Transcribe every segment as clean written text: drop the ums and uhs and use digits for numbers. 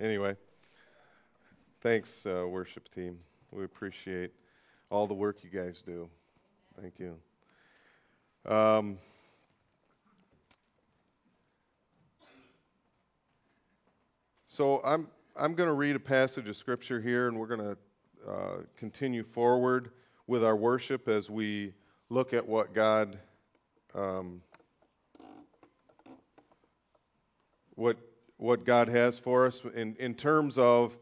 Anyway, thanks, worship team. We appreciate all the work you guys do. Thank you. Um, so I'm going to read a passage of scripture here, and we're going to continue forward with our worship as we look at um, what what God has for us in terms of,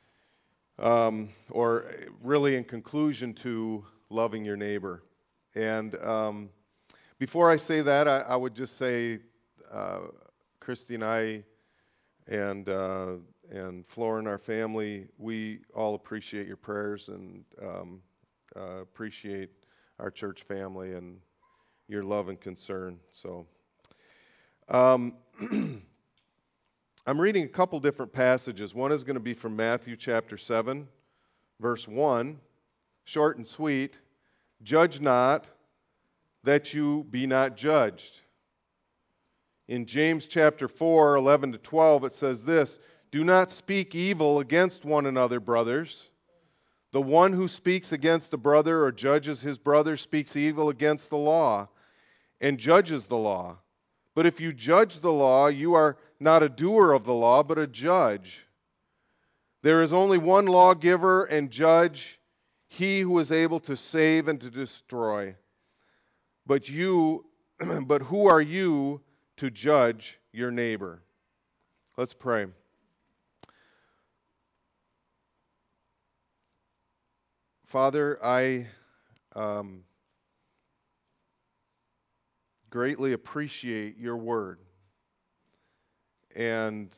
or really in conclusion to loving your neighbor. And before I say that, I would just say, uh, Christy and I and Flora and our family, we all appreciate your prayers and appreciate our church family and your love and concern. So um, I'm reading a couple different passages. One is going to be from Matthew chapter 7, verse 1, short and sweet. Judge not, that you be not judged. In James chapter 4, 11 to 12, it says this: Do not speak evil against one another, brothers. The one who speaks against a brother or judges his brother speaks evil against the law and judges the law. But if you judge the law, you are not a doer of the law, but a judge. There is only one lawgiver and judge, he who is able to save and to destroy. But you, but who are you to judge your neighbor? Let's pray. Father, I um, greatly appreciate your word and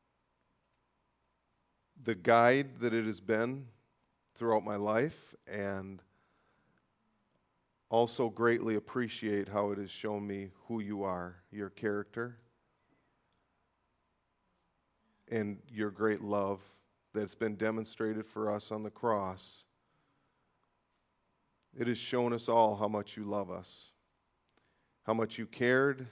the guide that it has been throughout my life, and also greatly appreciate how it has shown me who you are, your character, and your great love that's been demonstrated for us on the cross. It has shown us all how much you love us, how much you cared,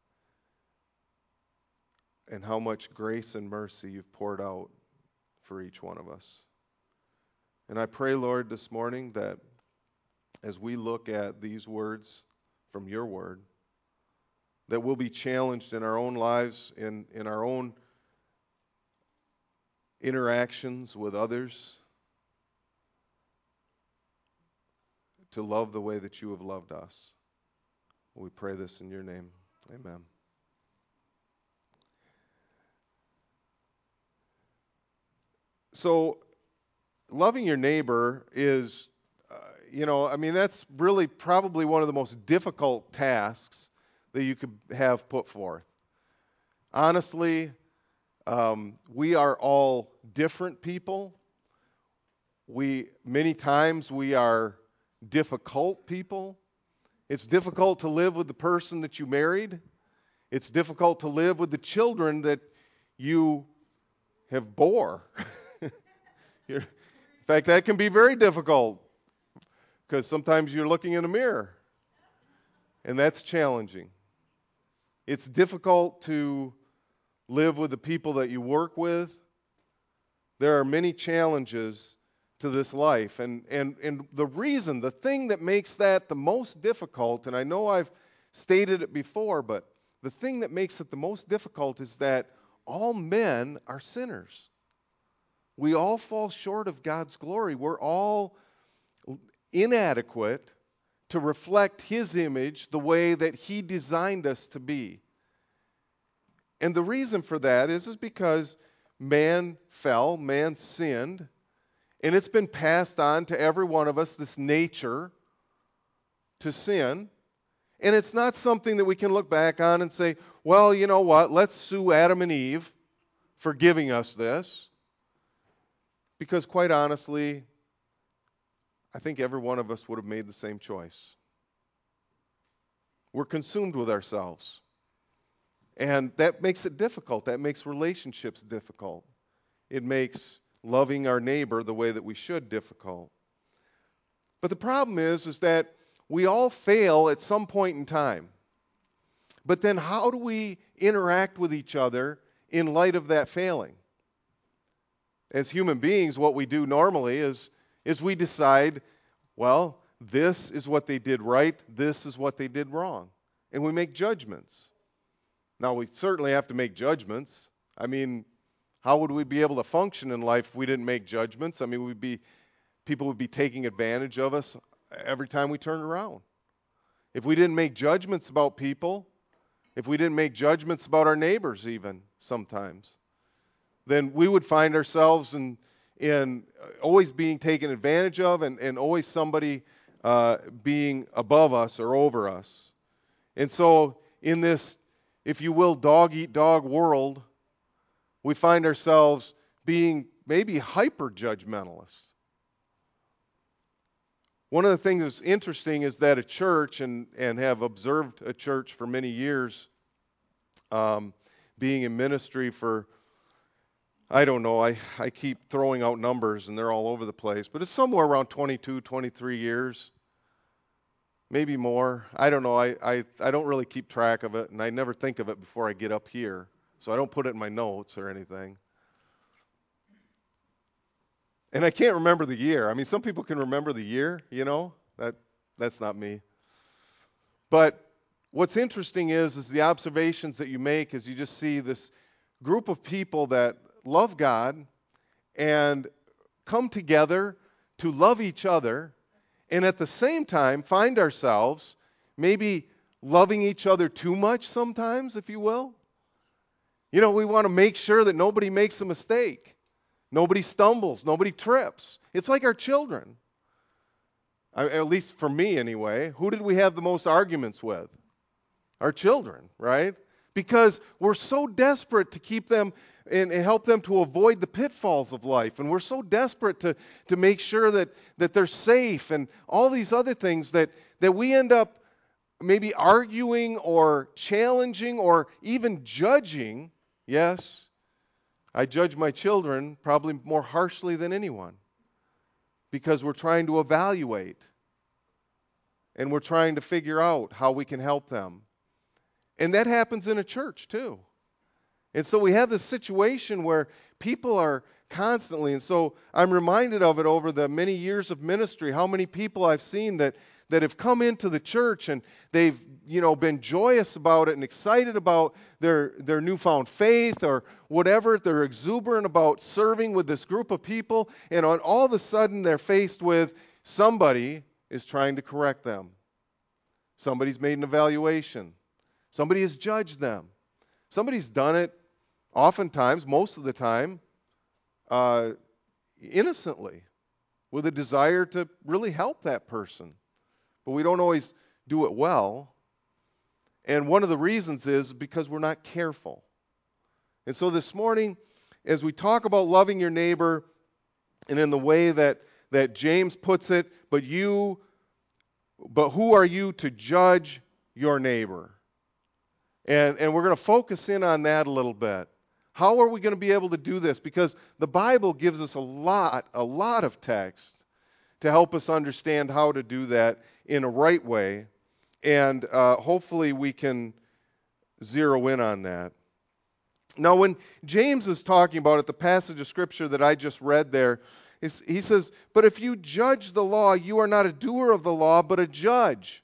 and how much grace and mercy you've poured out for each one of us. And I pray, Lord, this morning that as we look at these words from your word, that we'll be challenged in our own lives, in our own interactions with others, to love the way that you have loved us. We pray this in your name. Amen. So, loving your neighbor is, that's really probably one of the most difficult tasks that you could have put forth. Honestly, we are all different people. Many times we are difficult people. It's difficult to live with the person that you married. It's difficult to live with the children that you have bore. In fact, that can be very difficult because sometimes you're looking in a mirror, and that's challenging. It's difficult to live with the people that you work with. There are many challenges to this life. And the thing that makes that the most difficult, and I know I've stated it before, but the thing that makes it the most difficult is that all men are sinners. We all fall short of God's glory. We're all inadequate to reflect His image the way that He designed us to be. And the reason for that is because man fell, man sinned, and it's been passed on to every one of us, this nature to sin. And it's not something that we can look back on and say, well, you know what, let's sue Adam and Eve for giving us this. Because quite honestly, I think every one of us would have made the same choice. We're consumed with ourselves. And that makes it difficult. That makes relationships difficult. It makes loving our neighbor the way that we should difficult. But the problem is that we all fail at some point in time. But then how do we interact with each other in light of that failing? as human beings, what we do normally is we decide, well, this is what they did right, this is what they did wrong. And we make judgments. Now, we certainly have to make judgments. I mean, how would we be able to function in life if we didn't make judgments? I mean, people would be taking advantage of us every time we turn around. If we didn't make judgments about people, if we didn't make judgments about our neighbors even sometimes, then we would find ourselves in always being taken advantage of and always somebody being above us or over us. And so in this, if you will, dog-eat-dog world, we find ourselves being maybe hyper-judgmentalists. One of the things that's interesting is that a church, and have observed a church for many years, being in ministry for, I don't know, I keep throwing out numbers and they're all over the place, but it's somewhere around 22, 23 years, maybe more. I don't know, I don't really keep track of it, and I never think of it before I get up here, so I don't put it in my notes or anything. And I can't remember the year. I mean, some people can remember the year, you know. That's not me. But what's interesting is the observations that you make as you just see this group of people that love God and come together to love each other, and at the same time find ourselves maybe loving each other too much sometimes, if you will. You know, we want to make sure that nobody makes a mistake. Nobody stumbles. Nobody trips. It's like our children. At least for me anyway. Who did we have the most arguments with? Our children, right? Because we're so desperate to keep them and help them to avoid the pitfalls of life. And we're so desperate to make sure that they're safe and all these other things that we end up maybe arguing or challenging or even judging. Yes, I judge my children probably more harshly than anyone because we're trying to evaluate and we're trying to figure out how we can help them. And that happens in a church too. And so we have this situation where people are constantly, and so I'm reminded of it over the many years of ministry, how many people I've seen that have come into the church and they've, been joyous about it and excited about their newfound faith or whatever. They're exuberant about serving with this group of people, and all of a sudden they're faced with somebody is trying to correct them. Somebody's made an evaluation. Somebody has judged them. Somebody's done it oftentimes, most of the time, innocently, with a desire to really help that person. But we don't always do it well. And one of the reasons is because we're not careful. And so this morning, as we talk about loving your neighbor, and in the way that James puts it, but who are you to judge your neighbor? And we're going to focus in on that a little bit. How are we going to be able to do this? Because the Bible gives us a lot of text to help us understand how to do that in a right way. And hopefully we can zero in on that. Now, when James is talking about it, the passage of Scripture that I just read there, he says, but if you judge the law, you are not a doer of the law, but a judge.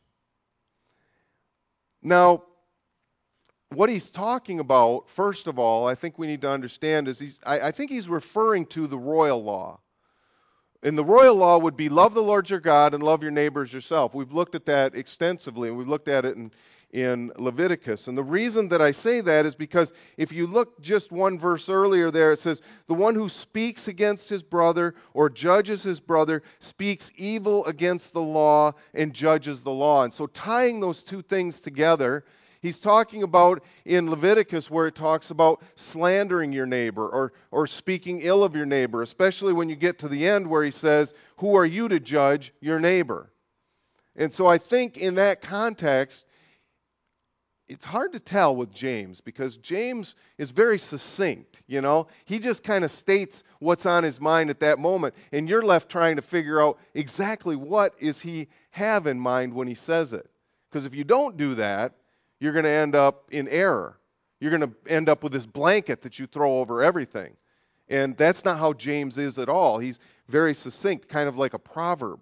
Now, what he's talking about, first of all, I think we need to understand is I think he's referring to the royal law. And the royal law would be love the Lord your God and love your neighbors yourself. We've looked at that extensively, and we've looked at it in Leviticus. And the reason that I say that is because if you look just one verse earlier there, it says, the one who speaks against his brother or judges his brother speaks evil against the law and judges the law. And so tying those two things together, he's talking about in Leviticus where it talks about slandering your neighbor or speaking ill of your neighbor, especially when you get to the end where he says, who are you to judge your neighbor? And so I think in that context, it's hard to tell with James because James is very succinct, He just kind of states what's on his mind at that moment, and you're left trying to figure out exactly what is he have in mind when he says it. Because if you don't do that, you're going to end up in error. You're going to end up with this blanket that you throw over everything. And that's not how James is at all. He's very succinct, kind of like a proverb.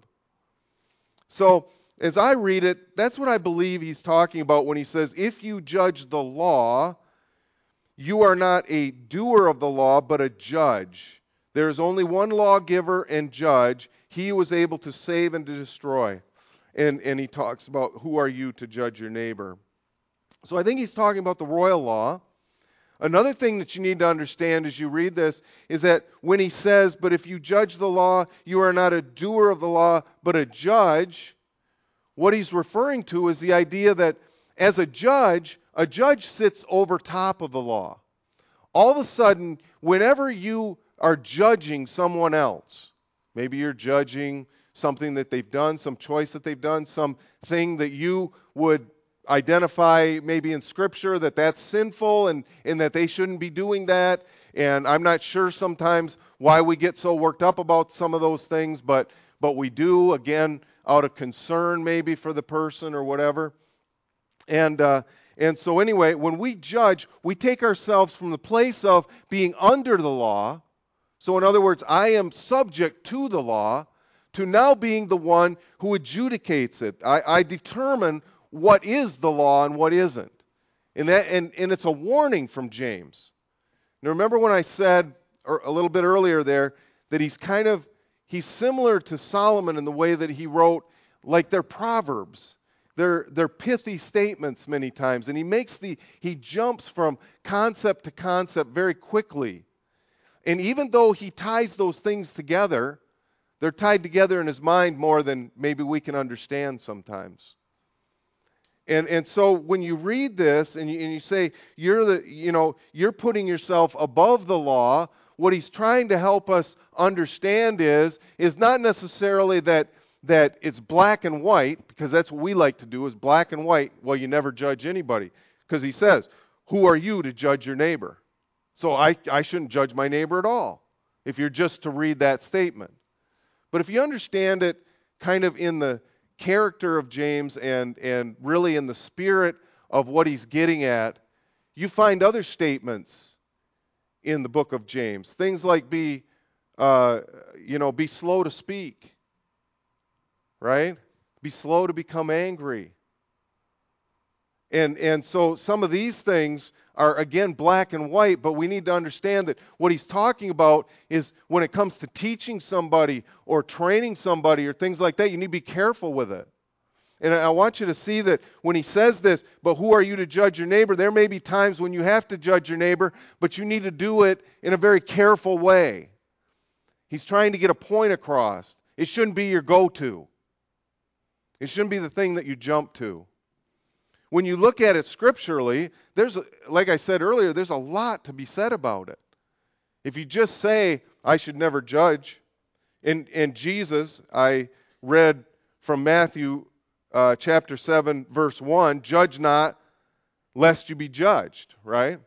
So as I read it, that's what I believe he's talking about when he says, if you judge the law, you are not a doer of the law, but a judge. There is only one lawgiver and judge, he who is able to save and to destroy. And he talks about, who are you to judge your neighbor? So I think he's talking about the royal law. Another thing that you need to understand as you read this is that when he says, but if you judge the law, you are not a doer of the law, but a judge, what he's referring to is the idea that as a judge sits over top of the law. All of a sudden, whenever you are judging someone else, maybe you're judging something that they've done, some choice that they've done, something that you would identify maybe in Scripture that that's sinful and that they shouldn't be doing that. And I'm not sure sometimes why we get so worked up about some of those things, but we do, again, out of concern maybe for the person or whatever. And so anyway, when we judge, we take ourselves from the place of being under the law. So in other words, I am subject to the law, to now being the one who adjudicates it. I determine what is the law and what isn't. And it's a warning from James. Now remember when I said a little bit earlier there that he's similar to Solomon in the way that he wrote, like they're proverbs. They're pithy statements many times, and he jumps from concept to concept very quickly. And even though he ties those things together, they're tied together in his mind more than maybe we can understand sometimes. And so when you read this and you say you're putting yourself above the law, what he's trying to help us understand is not necessarily that it's black and white, because that's what we like to do, is black and white. Well, you never judge anybody, because he says, who are you to judge your neighbor? So I shouldn't judge my neighbor at all, if you're just to read that statement. But if you understand it kind of in the character of James and really in the spirit of what he's getting at, you find other statements in the book of James. Things like be slow to speak, right? Be slow to become angry. And so some of these things are, again, black and white, but we need to understand that what he's talking about is when it comes to teaching somebody or training somebody or things like that, you need to be careful with it. And I want you to see that when he says this, but who are you to judge your neighbor? There may be times when you have to judge your neighbor, but you need to do it in a very careful way. He's trying to get a point across. It shouldn't be your go-to. It shouldn't be the thing that you jump to. When you look at it scripturally, like I said earlier, there's a lot to be said about it. If you just say, I should never judge, and Jesus, I read from Matthew chapter 7, verse 1, judge not, lest you be judged, right?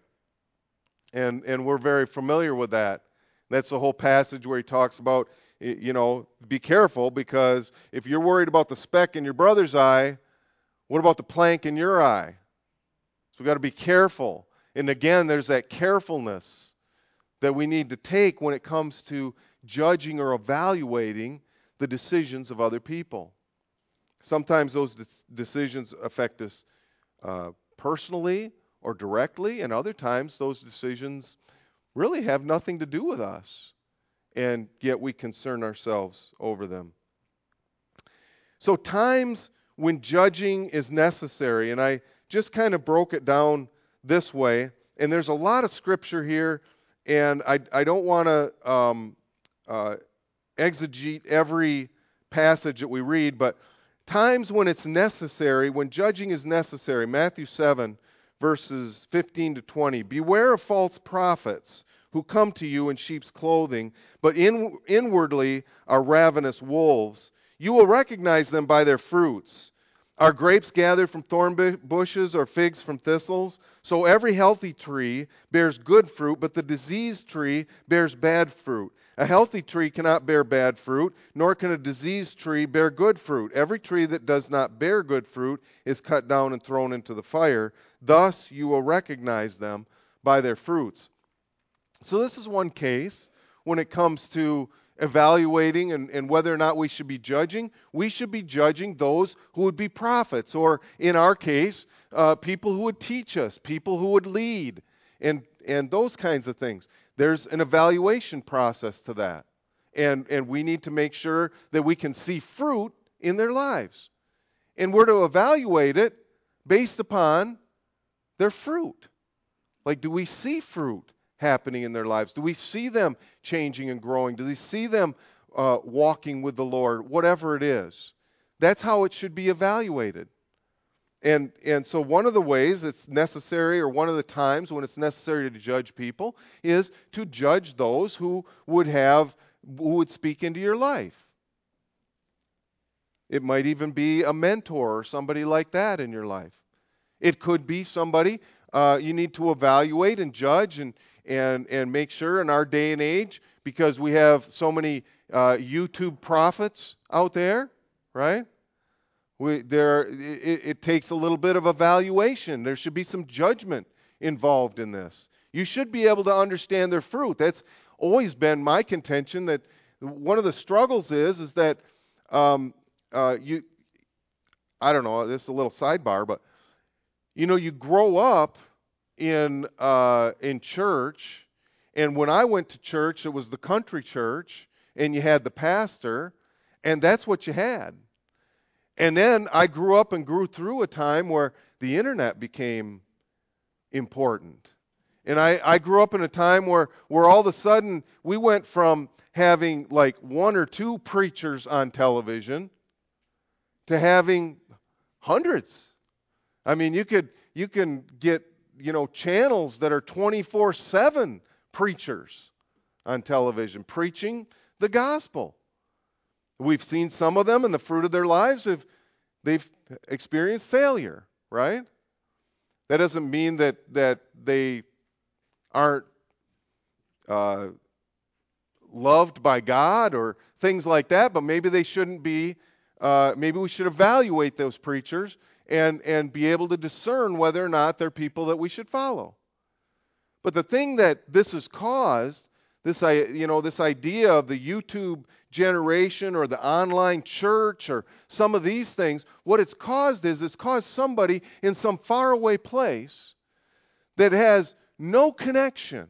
And we're very familiar with that. That's the whole passage where he talks about, be careful, because if you're worried about the speck in your brother's eye, what about the plank in your eye? So we've got to be careful. And again, there's that carefulness that we need to take when it comes to judging or evaluating the decisions of other people. Sometimes those decisions affect us personally or directly, and other times those decisions really have nothing to do with us, and yet we concern ourselves over them. So times when judging is necessary, and I just kind of broke it down this way, and there's a lot of scripture here, and I don't want to exegete every passage that we read, but times when it's necessary, when judging is necessary, Matthew 7, verses 15 to 20, beware of false prophets who come to you in sheep's clothing, but inwardly are ravenous wolves. You will recognize them by their fruits. Are grapes gathered from thorn bushes or figs from thistles? So every healthy tree bears good fruit, but the diseased tree bears bad fruit. A healthy tree cannot bear bad fruit, nor can a diseased tree bear good fruit. Every tree that does not bear good fruit is cut down and thrown into the fire. Thus you will recognize them by their fruits. So this is one case when it comes to evaluating and whether or not we should be judging. We should be judging those who would be prophets, or in our case, people who would teach us, people who would lead, and those kinds of things. There's an evaluation process to that. And we need to make sure that we can see fruit in their lives. And we're to evaluate it based upon their fruit. Like, do we see fruit happening in their lives? Do we see them changing and growing? Do we see them walking with the Lord? Whatever it is. That's how it should be evaluated. And so one of the ways it's necessary, or one of the times when it's necessary to judge people, is to judge those who would speak into your life. It might even be a mentor or somebody like that in your life. It could be somebody you need to evaluate and judge and make sure in our day and age, because we have so many YouTube prophets out there, right? It takes a little bit of evaluation. There should be some judgment involved in this. You should be able to understand their fruit. That's always been my contention, that one of the struggles is that I don't know, this is a little sidebar, but you grow up in church, and when I went to church, it was the country church, and you had the pastor, and that's what you had. And then I grew up and grew through a time where the internet became important. And I grew up in a time where all of a sudden we went from having like one or two preachers on television to having hundreds. I mean, you can get, channels that are 24/7 preachers on television preaching the gospel. We've seen some of them, and the fruit of their lives, they've experienced failure, right? That doesn't mean that they aren't loved by God or things like that, but maybe they shouldn't be. Maybe we should evaluate those preachers and be able to discern whether or not they're people that we should follow. But the thing that this has caused, this idea of the YouTube generation or the online church or some of these things, what it's caused is it's caused somebody in some faraway place that has no connection.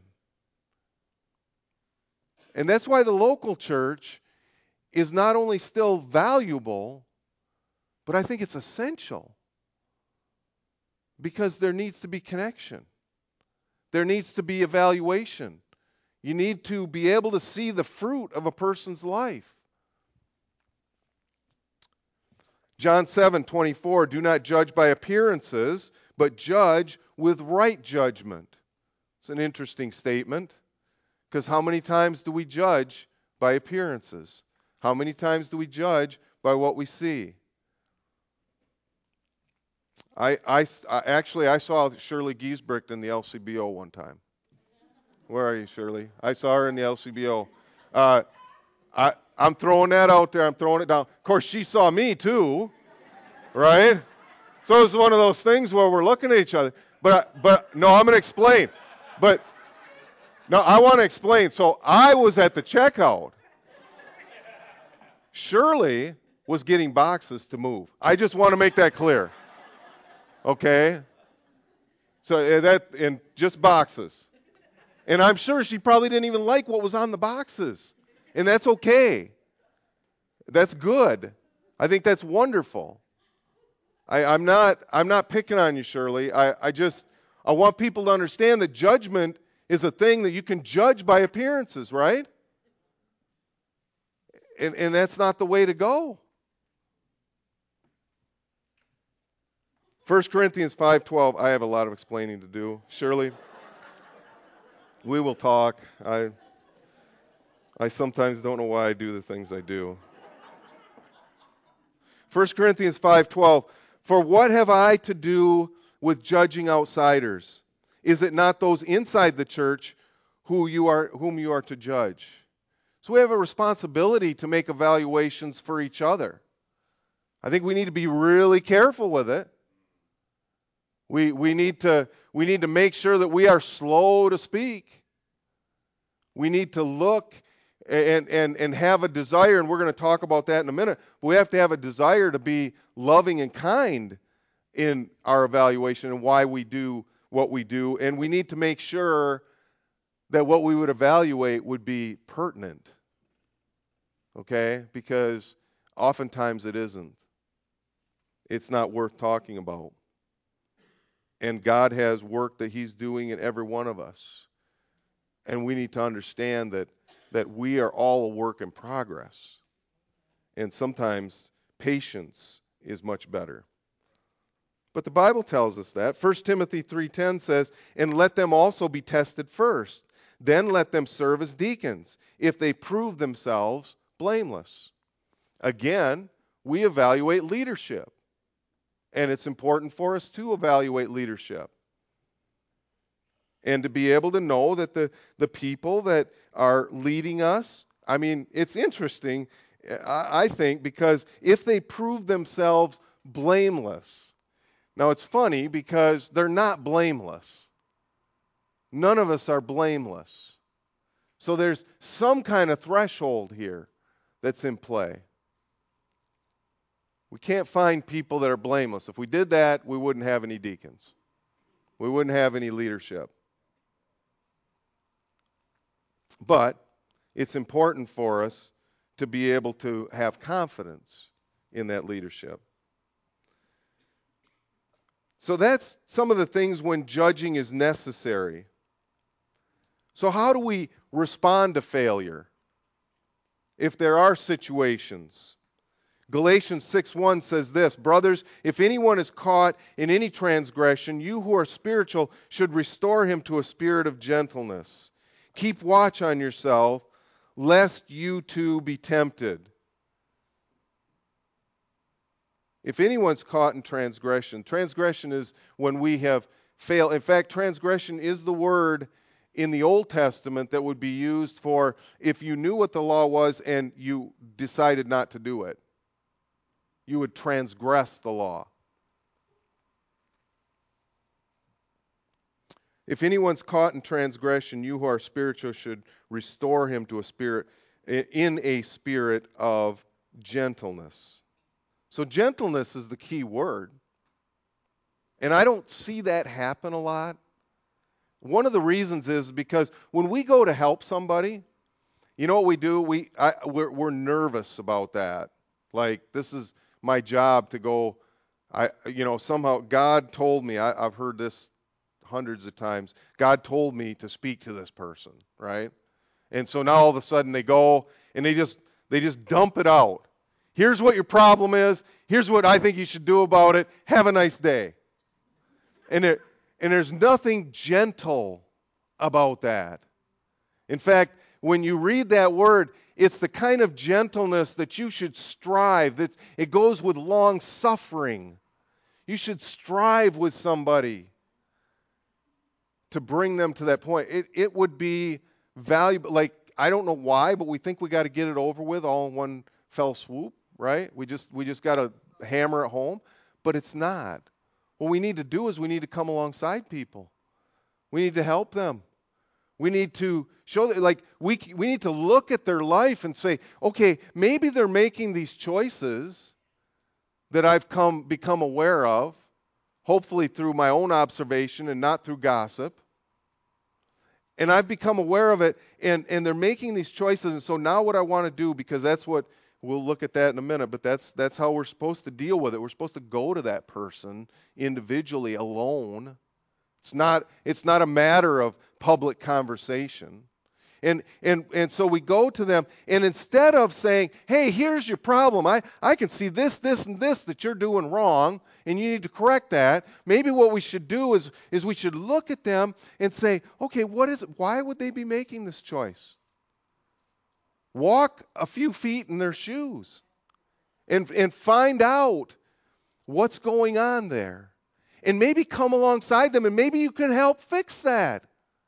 And that's why the local church is not only still valuable, but I think it's essential. Because there needs to be connection. There needs to be evaluation. You need to be able to see the fruit of a person's life. John 7:24, do not judge by appearances, but judge with right judgment. It's an interesting statement, because how many times do we judge by appearances? How many times do we judge by what we see? I saw Shirley Giesbricht in the LCBO one time. Where are you, Shirley? I saw her in the LCBO. I'm throwing that out there. I'm throwing it down. Of course, she saw me too, right? So it was one of those things where we're looking at each other. But no, I'm going to explain. But no, I want to explain. So I was at the checkout. Shirley was getting boxes to move. I just want to make that clear. Okay? So and just boxes. And I'm sure she probably didn't even like what was on the boxes. And that's okay. That's good. I think that's wonderful. I'm not picking on you, Shirley. I want people to understand that judgment is a thing that you can judge by appearances, right? And that's not the way to go. 1 Corinthians 5:12, I have a lot of explaining to do. Shirley, we will talk. I sometimes don't know why I do the things I do. 1 Corinthians 5:12, for what have I to do with judging outsiders? Is it not those inside the church whom you are to judge? So we have a responsibility to make evaluations for each other. I think we need to be really careful with it. We need to make sure that we are slow to speak. We need to look and have a desire, and we're going to talk about that in a minute. But we have to have a desire to be loving and kind in our evaluation and why we do what we do. And we need to make sure that what we would evaluate would be pertinent. Okay? Because oftentimes it isn't. It's not worth talking about. And God has work that He's doing in every one of us. And we need to understand that we are all a work in progress. And sometimes patience is much better. But the Bible tells us that. 1 Timothy 3:10 says, "And let them also be tested first. Then let them serve as deacons, if they prove themselves blameless." Again, we evaluate leadership. And it's important for us to evaluate leadership. And to be able to know that the people that are leading us, I mean, it's interesting, I think, because if they prove themselves blameless. Now, it's funny because they're not blameless. None of us are blameless. So there's some kind of threshold here that's in play. We can't find people that are blameless. If we did that, we wouldn't have any deacons. We wouldn't have any leadership. But it's important for us to be able to have confidence in that leadership. So that's some of the things when judging is necessary. So how do we respond to failure if there are situations? Galatians 6:1 says this, "Brothers, if anyone is caught in any transgression, you who are spiritual should restore him to a spirit of gentleness. Keep watch on yourself, lest you too be tempted." If anyone's caught in transgression is when we have failed. In fact, transgression is the word in the Old Testament that would be used for if you knew what the law was and you decided not to do it. You would transgress the law. If anyone's caught in transgression, you who are spiritual should restore him to a spirit of gentleness. So gentleness is the key word. And I don't see that happen a lot. One of the reasons is because when we go to help somebody, you know what we do? We're nervous about that. Like, this is my job to go. Somehow God told me. I've heard this hundreds of times. God told me to speak to this person, right? And so now all of a sudden they go and they just dump it out. Here's what your problem is. Here's what I think you should do about it. Have a nice day. And there's nothing gentle about that. In fact, when you read that word, it's the kind of gentleness that you should strive. That it goes with long suffering. You should strive with somebody to bring them to that point. It would be valuable. Like, I don't know why, but we think we got to get it over with all in one fell swoop, right? We just got to hammer it home, but it's not. What we need to do is we need to come alongside people. We need to help them. We need to show that, like, we need to look at their life and say, okay, maybe they're making these choices that I've become aware of, hopefully through my own observation and not through gossip. And I've become aware of it, and they're making these choices. And so now what I want to do, because that's what, we'll look at that in a minute, but that's how we're supposed to deal with it. We're supposed to go to that person individually alone. It's not a matter of public conversation. And so we go to them, and instead of saying, hey, here's your problem. I can see this, and this that you're doing wrong, and you need to correct that. Maybe what we should do is we should look at them and say, okay, what is it? Why would they be making this choice? Walk a few feet in their shoes and find out what's going on there. And maybe come alongside them, and maybe you can help fix that.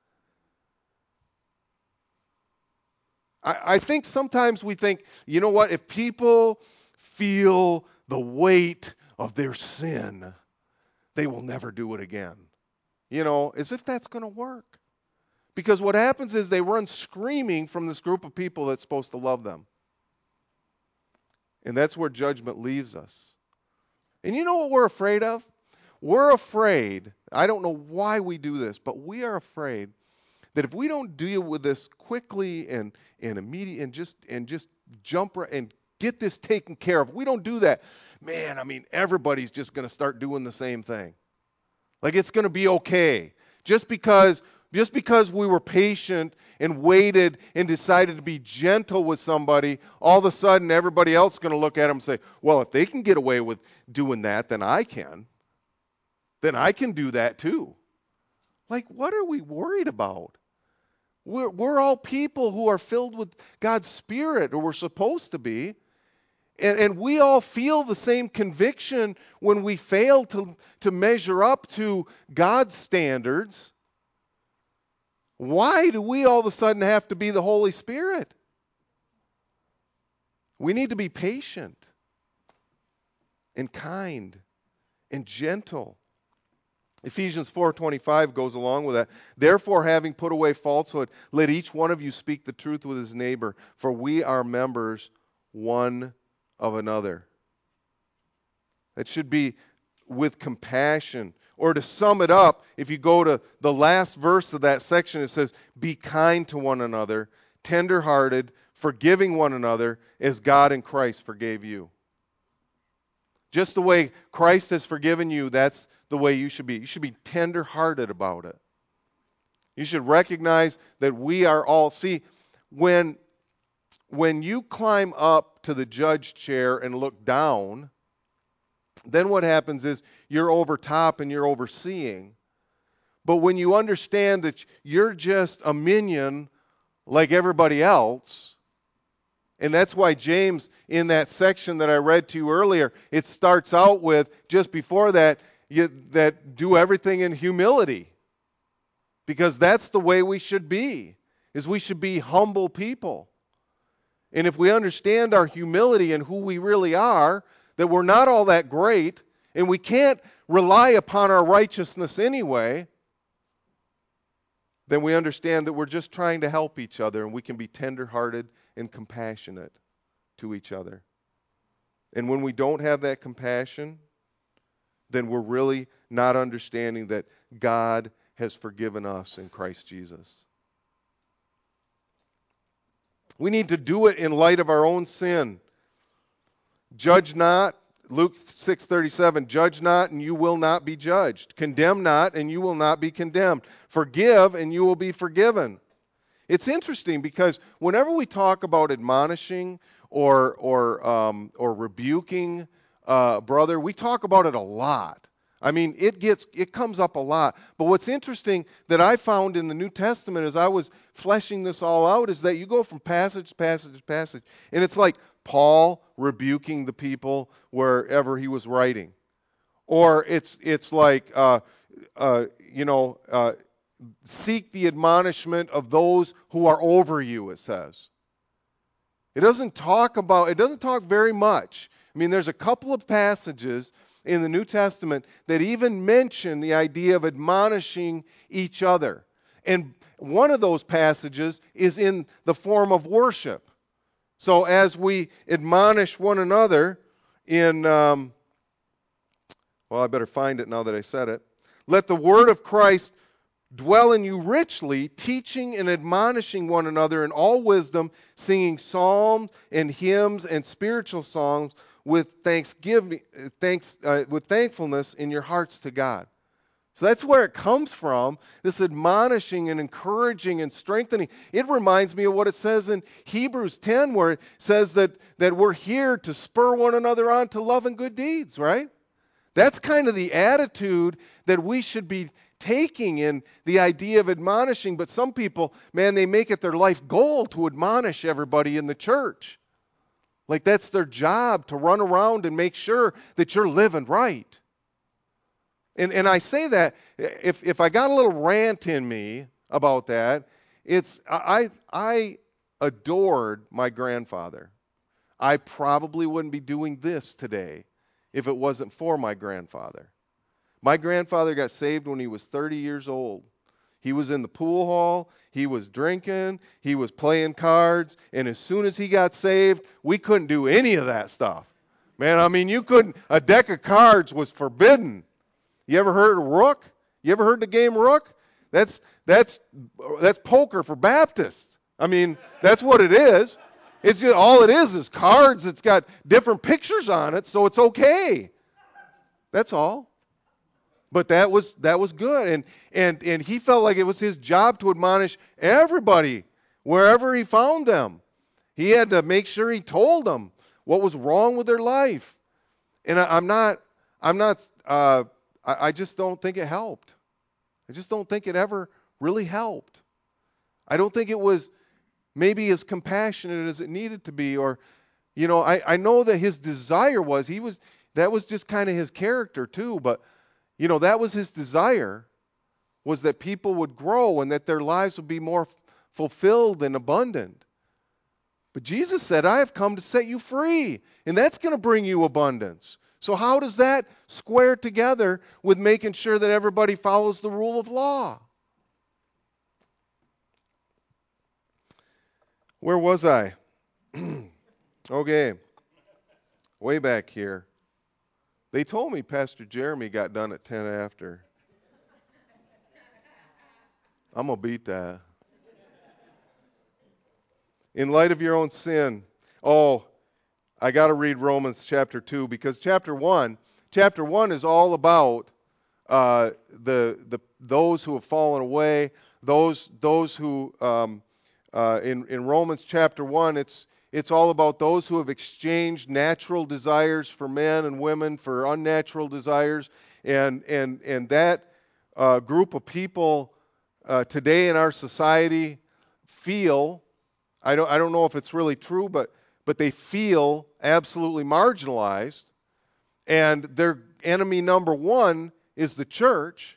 I think sometimes we think, you know what, if people feel the weight of their sin, they will never do it again. As if that's going to work. Because what happens is they run screaming from this group of people that's supposed to love them. And that's where judgment leaves us. And you know what we're afraid of? We're afraid, I don't know why we do this, but we are afraid that if we don't deal with this quickly and immediate and just jump and get this taken care of, we don't do that, man, I mean, everybody's just going to start doing the same thing. Like it's going to be okay. Just because we were patient and waited and decided to be gentle with somebody, all of a sudden everybody else is going to look at them and say, well, if they can get away with doing that, then I can. Then I can do that too. Like, what are we worried about? We're all people who are filled with God's Spirit, or we're supposed to be. And we all feel the same conviction when we fail to measure up to God's standards. Why do we all of a sudden have to be the Holy Spirit? We need to be patient and kind and gentle. Ephesians 4:25 goes along with that. Therefore, having put away falsehood, let each one of you speak the truth with his neighbor, for we are members one of another. It should be with compassion. Or to sum it up, if you go to the last verse of that section, it says, be kind to one another, tender-hearted, forgiving one another, as God in Christ forgave you. Just the way Christ has forgiven you, that's the way you should be. You should be tender-hearted about it. You should recognize that we are all, see, when you climb up to the judge chair and look down, then what happens is you're over top and you're overseeing. But when you understand that you're just a minion like everybody else, and that's why James, in that section that I read to you earlier, it starts out with, just before that, that do everything in humility. Because that's the way we should be, is we should be humble people. And if we understand our humility and who we really are, that we're not all that great, and we can't rely upon our righteousness anyway, then we understand that we're just trying to help each other, and we can be tender-hearted and compassionate to each other. And when we don't have that compassion, then we're really not understanding that God has forgiven us in Christ Jesus. We need to do it in light of our own sin. Judge not, Luke 6:37, judge not and you will not be judged. Condemn not and you will not be condemned. Forgive and you will be forgiven. It's interesting because whenever we talk about admonishing or rebuking a brother, we talk about it a lot. I mean, it comes up a lot. But what's interesting that I found in the New Testament as I was fleshing this all out is that you go from passage to passage to passage, and it's like Paul rebuking the people wherever he was writing, or it's like seek the admonishment of those who are over you. It says it doesn't talk very much. I mean, there's a couple of passages in the New Testament that even mention the idea of admonishing each other. And one of those passages is in the form of worship. So as we admonish one another in, I better find it now that I said it. Let the word of Christ dwell in you richly, teaching and admonishing one another in all wisdom, singing psalms and hymns and spiritual songs with with thankfulness in your hearts to God. So that's where it comes from, this admonishing and encouraging and strengthening. It reminds me of what it says in Hebrews 10, where it says that we're here to spur one another on to love and good deeds, right? That's kind of the attitude that we should be taking in the idea of admonishing. But some people, man, they make it their life goal to admonish everybody in the church. Like that's their job, to run around and make sure that you're living right. And I say that, if I got a little rant in me about that, it's I adored my grandfather. I probably wouldn't be doing this today if it wasn't for my grandfather. My grandfather got saved when he was 30 years old. He was in the pool hall. He was drinking. He was playing cards. And as soon as he got saved, we couldn't do any of that stuff. Man, I mean, you couldn't. A deck of cards was forbidden. You ever heard of Rook? You ever heard the game Rook? That's poker for Baptists. I mean, that's what it is. It's just, all it is cards. It's got different pictures on it, so it's okay. That's all. But that was good, and he felt like it was his job to admonish everybody wherever he found them. He had to make sure he told them what was wrong with their life. And I just don't think it helped. I just don't think it ever really helped. I don't think it was maybe as compassionate as it needed to be, or, I know that his desire that was just kind of his character too, but, that was his desire, was that people would grow and that their lives would be more fulfilled and abundant. But Jesus said, I have come to set you free, and that's going to bring you abundance. So how does that square together with making sure that everybody follows the rule of law? Where was I? Okay, way back here. They told me Pastor Jeremy got done at 10 after. I'm going to beat that. In light of your own sin. Oh, I got to read Romans chapter 2, because chapter 1 is all about those who have fallen away, those who in Romans chapter 1, it's all about those who have exchanged natural desires for men and women for unnatural desires, and that group of people today in our society feel, I don't know if it's really true, but they feel absolutely marginalized, and their enemy number one is the church.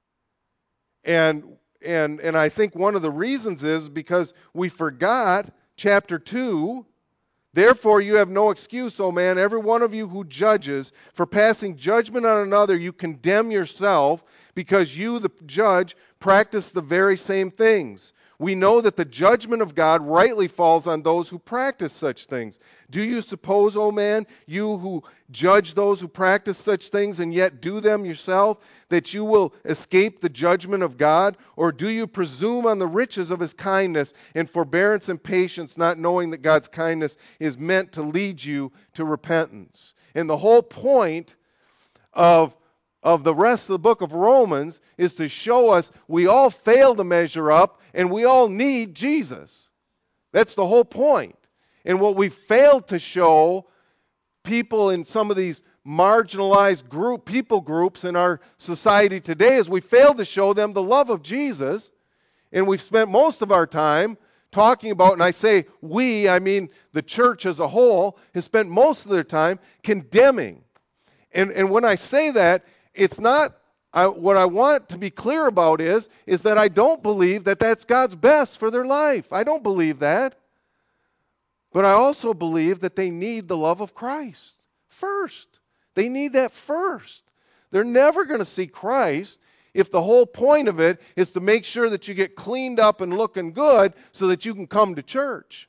And I think one of the reasons is because we forgot chapter 2. Therefore you have no excuse, O man, every one of you who judges. For passing judgment on another, you condemn yourself, because you, the judge, practice the very same things. We know that the judgment of God rightly falls on those who practice such things. Do you suppose, O man, you who judge those who practice such things and yet do them yourself, that you will escape the judgment of God? Or do you presume on the riches of his kindness and forbearance and patience, not knowing that God's kindness is meant to lead you to repentance? And the whole point of the rest of the book of Romans is to show us we all fail to measure up, and we all need Jesus. That's the whole point. And what we failed to show people in some of these marginalized people groups in our society today is we failed to show them the love of Jesus. And we've spent most of our time talking about, and I say we, I mean the church as a whole, has spent most of their time condemning. And when I say that, it's not, what I want to be clear about is that I don't believe that that's God's best for their life. I don't believe that. But I also believe that they need the love of Christ first. They need that first. They're never going to see Christ if the whole point of it is to make sure that you get cleaned up and looking good so that you can come to church.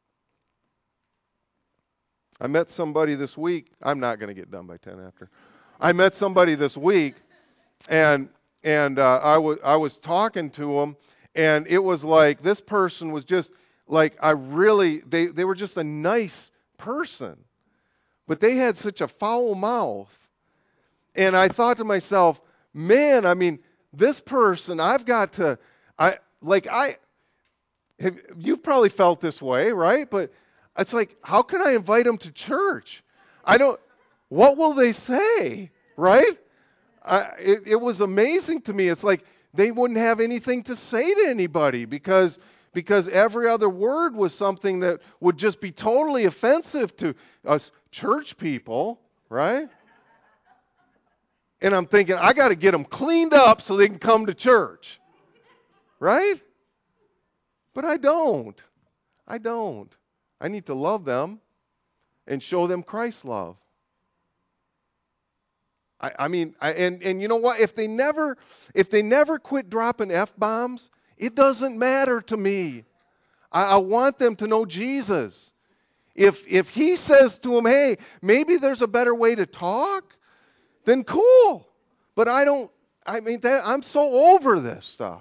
I met somebody this week. I'm not going to get done by 10 after. I met somebody this week, and I was talking to him, and it was like this person was just like, they were just a nice person, but they had such a foul mouth. And I thought to myself, man, I mean, this person, you've probably felt this way, right? But it's like, how can I invite them to church? What will they say, right? It was amazing to me. It's like they wouldn't have anything to say to anybody because every other word was something that would just be totally offensive to us church people, right? And I'm thinking, I got to get them cleaned up so they can come to church, right? But I don't. I need to love them and show them Christ's love. And you know what? If they never quit dropping F-bombs, it doesn't matter to me. I want them to know Jesus. If he says to them, hey, maybe there's a better way to talk, then cool. But I'm so over this stuff.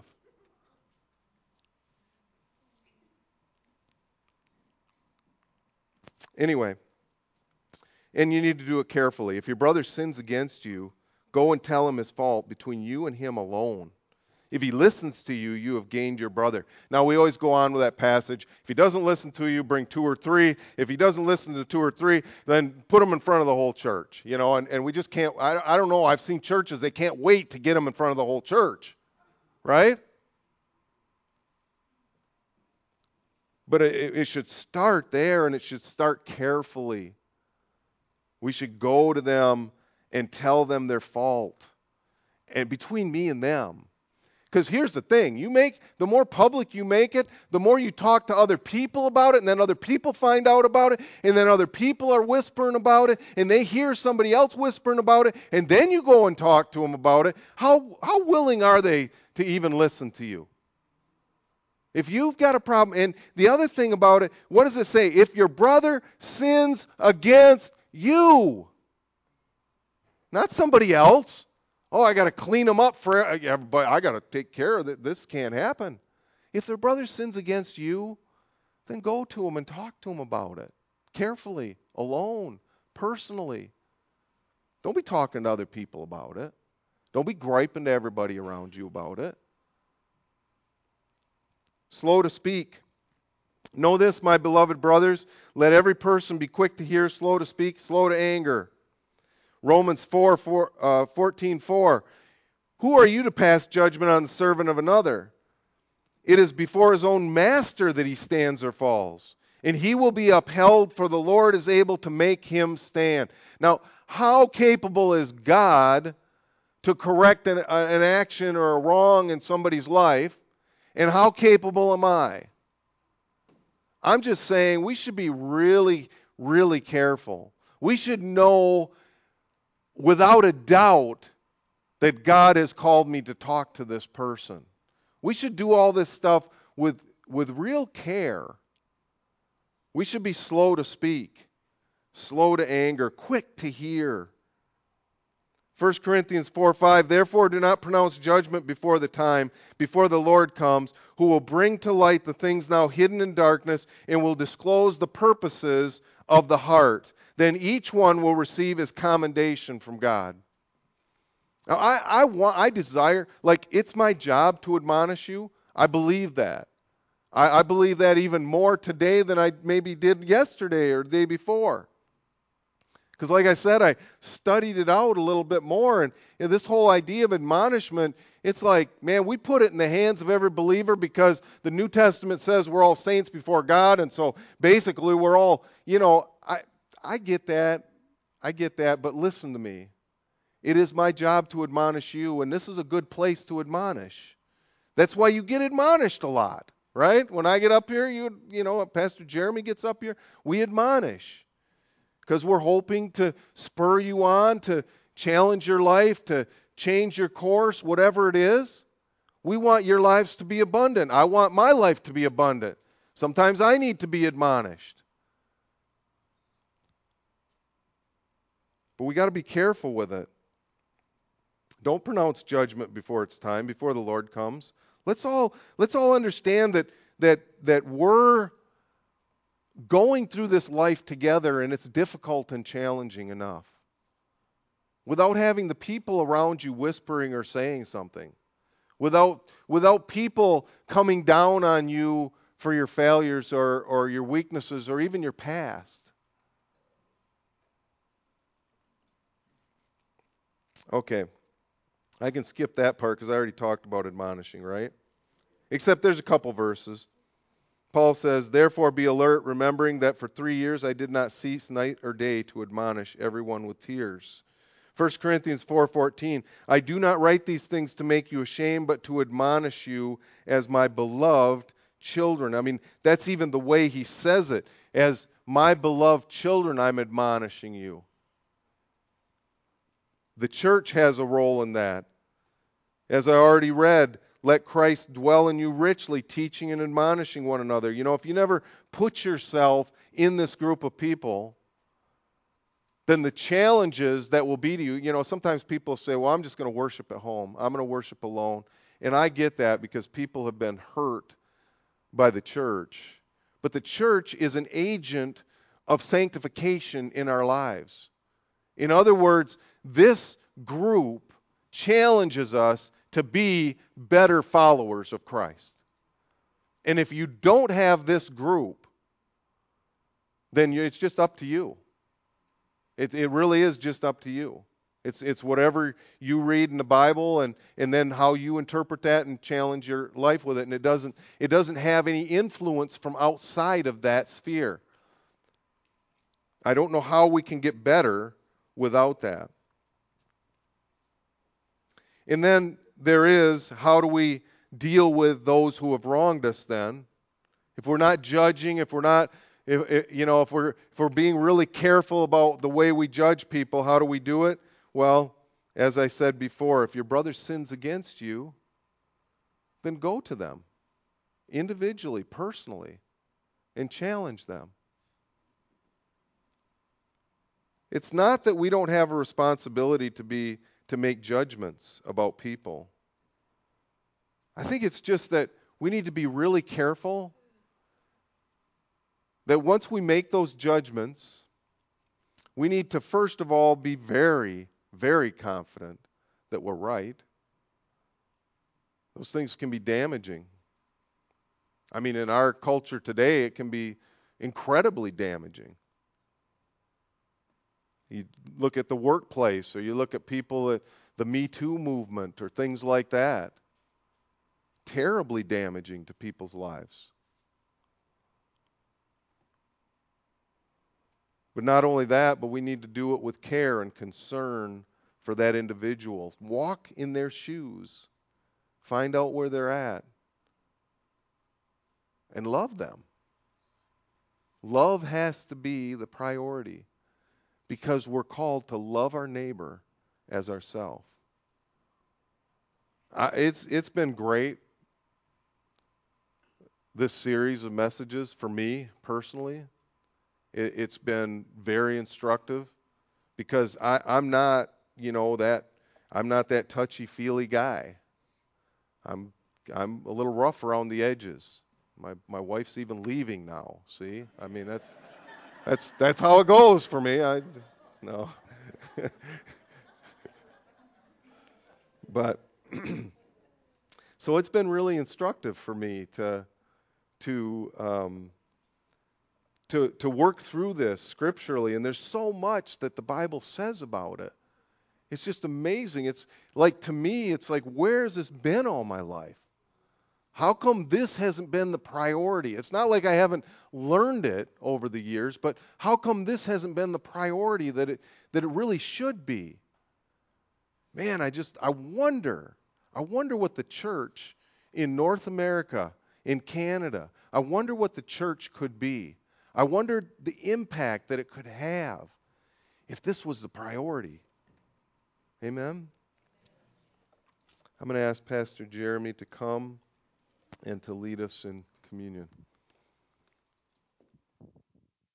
Anyway, and you need to do it carefully. If your brother sins against you, go and tell him his fault between you and him alone. If he listens to you, you have gained your brother. Now, we always go on with that passage. If he doesn't listen to you, bring two or three. If he doesn't listen to two or three, then put him in front of the whole church. And we just can't, I don't know, I've seen churches, they can't wait to get him in front of the whole church, right? But it should start there, and it should start carefully. We should go to them and tell them their fault, and between me and them. Because here's the thing, the more public you make it, the more you talk to other people about it, and then other people find out about it, and then other people are whispering about it, and they hear somebody else whispering about it, and then you go and talk to them about it. How willing are they to even listen to you? If you've got a problem, and the other thing about it, what does it say? If your brother sins against you, not somebody else. Oh, I got to clean them up for everybody. I got to take care of it. This can't happen. If their brother sins against you, then go to him and talk to him about it. Carefully, alone, personally. Don't be talking to other people about it. Don't be griping to everybody around you about it. Slow to speak. Know this, my beloved brothers. Let every person be quick to hear, slow to speak, slow to anger. Romans 14:4. Who are you to pass judgment on the servant of another? It is before his own master that he stands or falls, and he will be upheld, for the Lord is able to make him stand. Now, how capable is God to correct an action or a wrong in somebody's life, and how capable am I? I'm just saying we should be really, really careful. We should know without a doubt that God has called me to talk to this person. We should do all this stuff with real care. We should be slow to speak, slow to anger, quick to hear. 1 Corinthians 4:5, therefore do not pronounce judgment before the time, before the Lord comes, who will bring to light the things now hidden in darkness and will disclose the purposes of the heart. Then each one will receive his commendation from God. Now, I desire, like, it's my job to admonish you. I believe that. I believe that even more today than I maybe did yesterday or the day before. Because like I said, I studied it out a little bit more, and this whole idea of admonishment, it's like, man, we put it in the hands of every believer because the New Testament says we're all saints before God, and so basically we're all, I get that. I get that, but listen to me. It is my job to admonish you, and this is a good place to admonish. That's why you get admonished a lot, right? When I get up here, Pastor Jeremy gets up here, we admonish because we're hoping to spur you on, to challenge your life, to change your course, whatever it is. We want your lives to be abundant. I want my life to be abundant. Sometimes I need to be admonished. But we got to be careful with it. Don't pronounce judgment before it's time, before the Lord comes. Let's all understand that we're going through this life together, and it's difficult and challenging enough. Without having the people around you whispering or saying something. Without people coming down on you for your failures or your weaknesses or even your past. Okay. I can skip that part because I already talked about admonishing, right? Except there's a couple verses. Paul says, therefore be alert, remembering that for 3 years I did not cease night or day to admonish everyone with tears. 1 Corinthians 4:14, I do not write these things to make you ashamed, but to admonish you as my beloved children. I mean, that's even the way he says it. As my beloved children, I'm admonishing you. The church has a role in that. As I already read, let Christ dwell in you richly, teaching and admonishing one another. You know, if you never put yourself in this group of people, then the challenges that will be to you, you know, sometimes people say, well, I'm just going to worship at home. I'm going to worship alone. And I get that because people have been hurt by the church. But the church is an agent of sanctification in our lives. In other words, this group challenges us to be better followers of Christ. And if you don't have this group, then it's just up to you. It really is just up to you. It's whatever you read in the Bible and then how you interpret that and challenge your life with it. And it doesn't have any influence from outside of that sphere. I don't know how we can get better without that. And then there is, how do we deal with those who have wronged us then? If we're not judging, if we're being really careful about the way we judge people, how do we do it? Well, as I said before, if your brother sins against you, then go to them individually, personally, and challenge them. It's not that we don't have a responsibility to make judgments about people. I think it's just that we need to be really careful that once we make those judgments, we need to first of all be very, very confident that we're right. Those things can be damaging. I mean, in our culture today, it can be incredibly damaging. You look at the workplace, or you look at people at the Me Too movement, or things like that. Terribly damaging to people's lives. But not only that, but we need to do it with care and concern for that individual. Walk in their shoes. Find out where they're at. And love them. Love has to be the priority because we're called to love our neighbor as ourselves. It's been great, this series of messages for me personally. It's been very instructive because I'm not, I'm not that touchy-feely guy. I'm a little rough around the edges. My wife's even leaving now. See, I mean that's how it goes for me. No, but so it's been really instructive for me to work through this scripturally, and there's so much that the Bible says about it. It's just amazing. It's like, to me, it's like, where has this been all my life? How come this hasn't been the priority? It's not like I haven't learned it over the years, but how come this hasn't been the priority that it really should be? Man, I wonder what the church in North America, in Canada, I wonder what the church could be. I wonder the impact that it could have if this was the priority. Amen? I'm going to ask Pastor Jeremy to come and to lead us in communion.